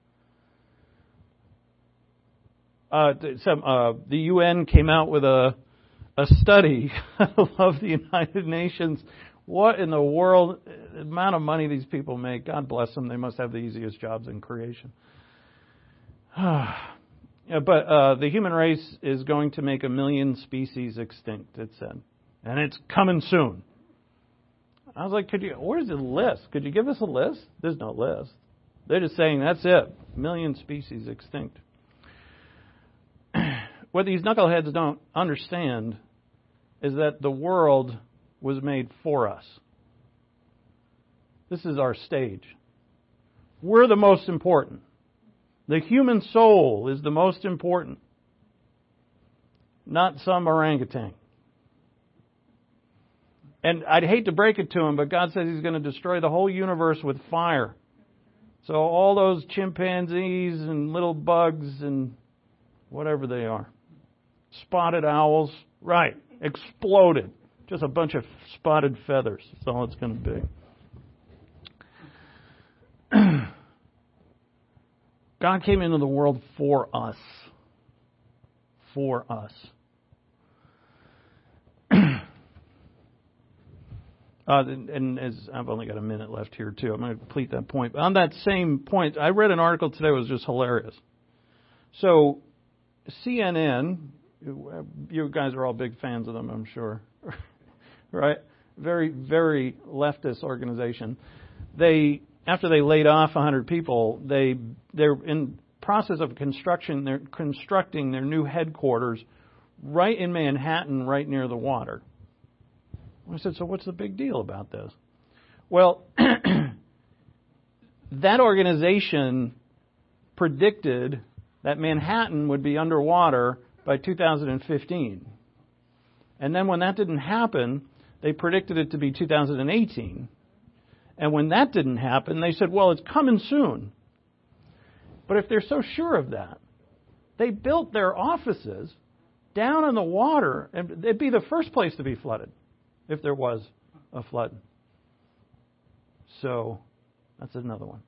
[SPEAKER 2] The UN came out with a study of the United Nations. What in the world, the amount of money these people make, God bless them, they must have the easiest jobs in creation. But the human race is going to make 1 million species extinct, it said. And it's coming soon. I was like, where's the list? Could you give us a list? There's no list. They're just saying, that's it. 1 million species extinct. What these knuckleheads don't understand is that the world was made for us. This is our stage. We're the most important. The human soul is the most important. Not some orangutan. And I'd hate to break it to him, but God says He's going to destroy the whole universe with fire. So all those chimpanzees and little bugs and whatever they are, spotted owls, right, exploded. Just a bunch of spotted feathers. That's all it's going to be. God came into the world for us. For us. And as I've only got a minute left here, too. I'm going to complete that point. But on that same point, I read an article today that was just hilarious. So CNN, you guys are all big fans of them, I'm sure. Right? Very, very leftist organization. After they laid off 100 people, they're in process of construction. They're constructing their new headquarters right in Manhattan, right near the water. I said, so what's the big deal about this? Well, that organization predicted that Manhattan would be underwater by 2015. And then when that didn't happen, they predicted it to be 2018. And when that didn't happen, they said, well, it's coming soon. But if they're so sure of that, they built their offices down in the water, and it'd be the first place to be flooded if there was a flood. So that's another one.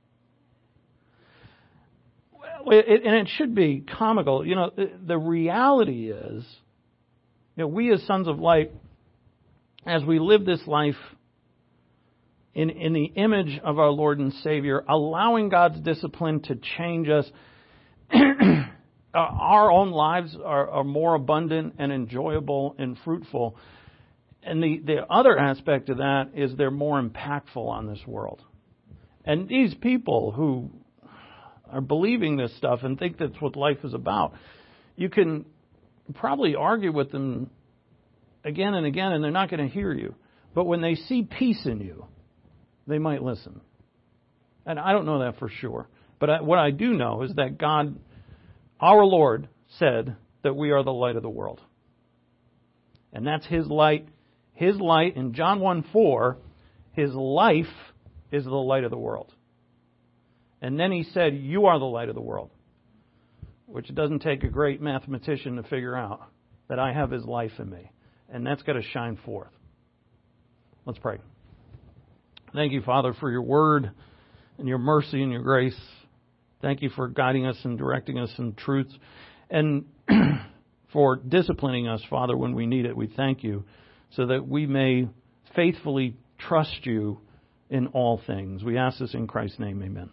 [SPEAKER 2] And it should be comical. You know, the reality is, you know, we as sons of light, as we live this life in the image of our Lord and Savior, allowing God's discipline to change us, our own lives are more abundant and enjoyable and fruitful. And the other aspect of that is they're more impactful on this world. And these people who are believing this stuff and think that's what life is about, you can probably argue with them again and again, and they're not going to hear you. But when they see peace in you, they might listen. And I don't know that for sure. But what I do know is that God, our Lord, said that we are the light of the world. And that's His light. His light, in John 1:4, His life is the light of the world. And then He said, you are the light of the world. Which doesn't take a great mathematician to figure out that I have His life in me. And that's got to shine forth. Let's pray. Thank you, Father, for your word and your mercy and your grace. Thank you for guiding us and directing us in truth. And for disciplining us, Father, when we need it. We thank you so that we may faithfully trust you in all things. We ask this in Christ's name. Amen.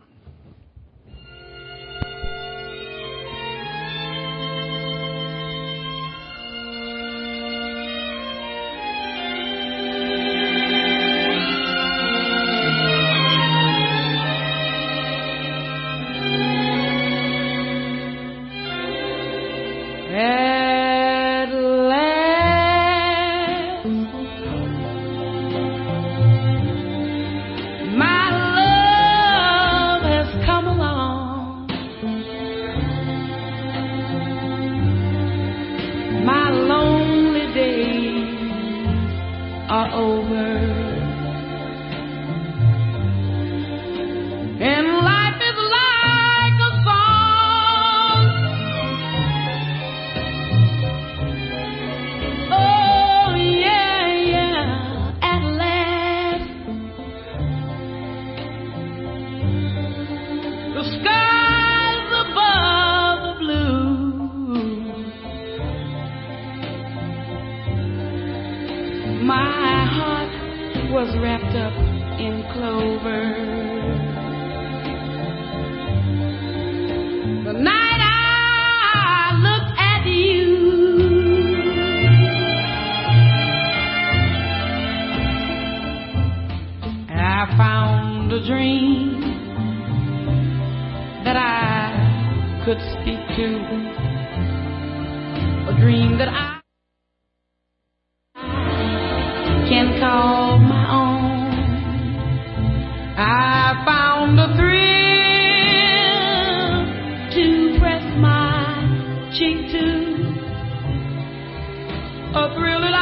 [SPEAKER 1] A thrill